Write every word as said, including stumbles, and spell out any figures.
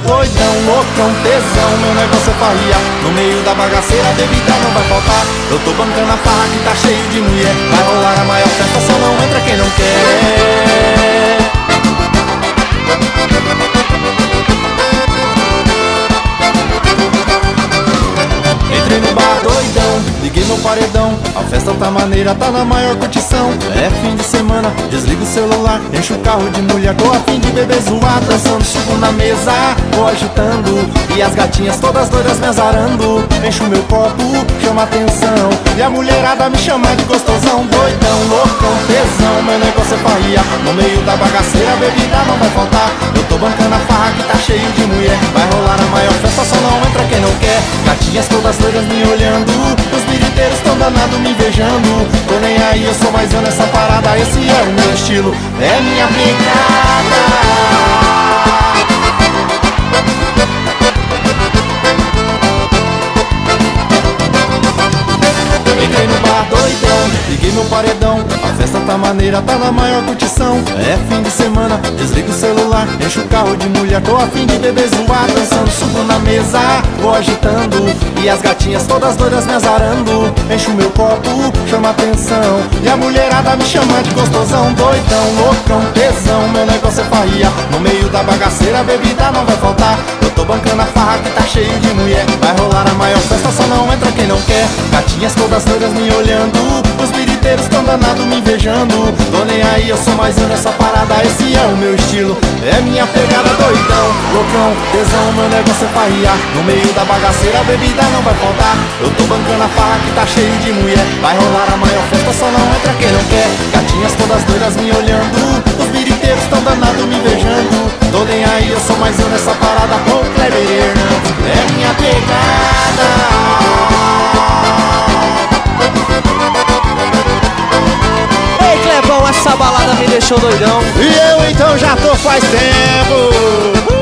Doidão, loucão, tesão, meu negócio é farria. No meio da bagaceira, a bebida não vai faltar. Eu tô bancando a farra que tá cheio de mulher. Vai rolar a maior festa, só não entra quem não quer. Entrei no bar doidão, liguei no paredão. A festa tá maneira, tá na maior curtição. É fim de semana, desliga o celular, enche o carro de mulher. Tô a fim de beber zoar, dançando, subo na mesa, vou agitando. E as gatinhas todas doidas me azarando. Enche o meu copo, chama atenção. E a mulherada me chama de gostosão. Doidão, loucão, tesão, meu negócio é farria. No meio da bagaceira, a bebida não vai faltar. Eu tô bancando a farra que tá cheio de mulher. Vai rolar a maior festa, só não entra quem não quer. Gatinhas todas doidas me olhando, os biriteiros tão danados me invejando. Tô nem aí, eu sou mais eu nessa parada. Esse é o meu estilo, é minha pegada. Entrei no bar doidão, liguei meu paredão. A festa tá maneira, tá na maior curtição. É fim de semana, desliga o celular, enche o carro de mulher. Tô a fim de beber zoar, dançando, subo na mesa, vou agitando. E as gatinhas todas doidas me azarando. Enche o meu copo, chama atenção. E a mulherada me chama de gostosão. Doidão, loucão, tesão, meu negócio é farria. No meio da bagaceira, a bebida não vai faltar. Eu tô bancando a farra que tá cheio de mulher. Vai rolar a maior festa, só não entra quem não quer. Gatinhas todas doidas me olhando, os biriteiros tão danados me invejando. Tô nem aí, eu sou mais eu nessa parada. Esse é o meu estilo, é minha pegada. Doidão, loucão, tesão, meu negócio é farria. No meio da bagaceira, a bebida não vai faltar. Eu tô bancando a farra que tá cheio de mulher. Vai rolar a maior festa, só não entra quem não quer. Gatinhas todas doidas me olhando, os biriteiros tão danados me invejando. Tô nem aí, eu sou mais eu nessa parada. Com o Kleber Hernandes, é minha pegada. Essa balada me deixou doidão. E eu então já tô faz tempo.